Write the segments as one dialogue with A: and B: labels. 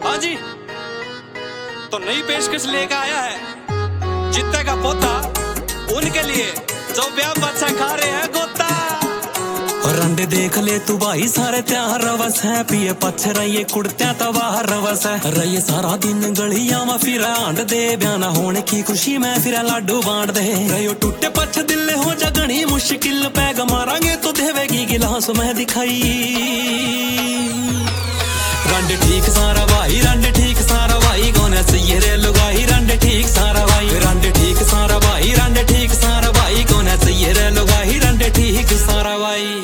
A: हाँ जी, तो नई पेशकश लेकर आया है जित्ते का पोता उनके लिए जो ब्याह बच्चा खा रहे हैं गोता।
B: और अंडे देख ले तू भाई सारे त्यार रवस है, पिए पछ रही कुड़त्या तबाह रवस है। रही सारा दिन गलियां में फिर आंड दे, ब्याना होने की खुशी में फिर लाडू बांट दे। रही टूटे पछ दिल हो जगनी मुश्किल, पैग मारांगे तो देवेगी गिलास में दिखाई। रंड ठीक सारा भाई, रंड ठीक सारा भाई, कौन है सही रे लुगाई। रंड ठीक सारा भाई, रंड ठीक सारा भाई, रंड ठीक सारा भाई, कौन है सही रे लुगाई। रंड ठीक सारा भाई।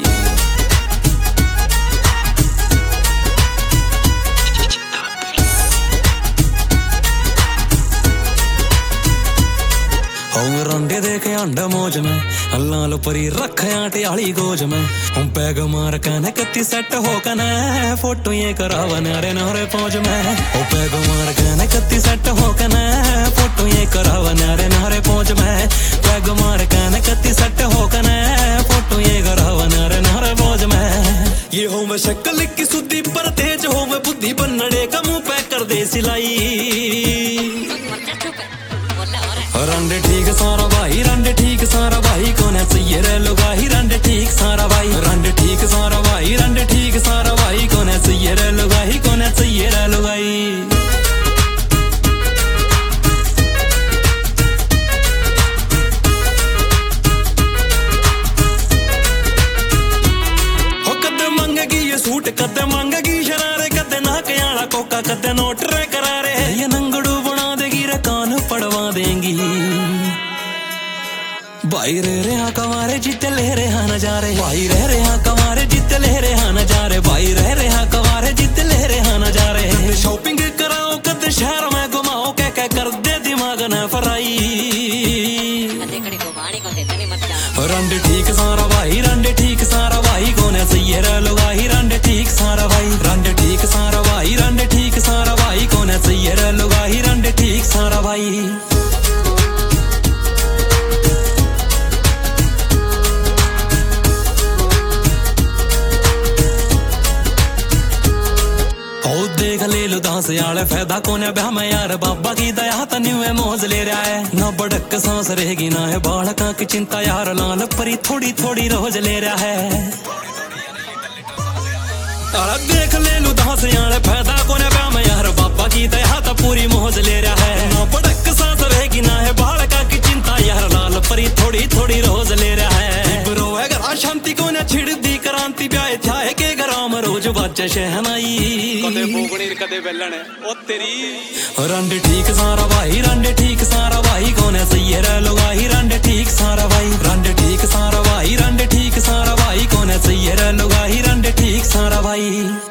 B: रंडे देखे अंडा मौज में, अल्लाह लो परी रखे आटे आली गोज में। हम पैग मार कने कत्ती सेट हो कने, फोटो ये करावन रे नारे पौज में। ओ पैग मार कने कत्ती सेट हो कने, फोटो ये करावन रे नारे पौज में। पैग मार कने कत्ती सेट हो कने, फोटो ये करावन रे नारे पौज में। ये हो मैं शक्ल की सुधी पर तेज हो मैं बुद्धि बनड़े का मुंह पे कर दे सिलाई। रंड ठीक सारा भाई, रंड ठीक सारा भाई, कौन है सही रे लुगाई। रंड ठीक सारा भाई, रंड ठीक सारा भाई, रंड ठीक सारा भाई, कौन है सही रे लुगाई, कौन है सही रे लुगाई। हो कदे मांगेगी ये सूट, कदे मांगेगी शरारे, कदे नाक आला कोका, कदे नोट रे करारे। ये नंगड़ू बना देगी रे कान पड़वा देंगी। भाई रे हाँ कमारे जिते ले रे हाँ नजारे, भाई रे हाँ कमारे जिते ले रे हाँ नजारे, भाई रे हाँ कमारे जिते ले रे हाँ नजारे। शॉपिंग कराओ कद शहर में घुमाओ, क्या क्या कर दे दिमाग न फराई। रंड ठीक सारा भाई, रंड ठीक सारा भाई, कौन है सही रे लुगाई। रंड ठीक सारा भाई, रंड ठीक सारा भाई, रंड ठीक सारा भाई, कौन है सही रे लुगाई। रंड ठीक सारा भाई। देख ले लो दास यार फायदा कौन है ब्याह में यार, बाबा की दया तन्यू है मौज ले रहा है। ना बड़क सांस रहेगी ना है बालका की चिंता यार, लाल परी थोड़ी थोड़ी रोज ले रहा है। देख ले लो दास यार फायदा कौन है ब्याह में यार, बाबा की दया तो पूरी मौज ले रहा है। ना बड़क सांस रहेगी ना है बालका की चिंता यार, लाल परी थोड़ी थोड़ी रोज ले रहा है। ब्रो है घर शांति को न छिड़ दी क्रांति, ब्याह थाए के गराम रोज बाजे शहनाई।
A: कदे भोगणी कदे बेलन ओ तेरी।
B: रंड ठीक सारा भाई, रंड ठीक सारा भाई, कौन है सही रे लुगाई। रंड ठीक सारा भाई, रंड ठीक सारा भाई, रंड ठीक सारा भाई, कौन है सही रे लुगाई। रंड ठीक सारा भाई।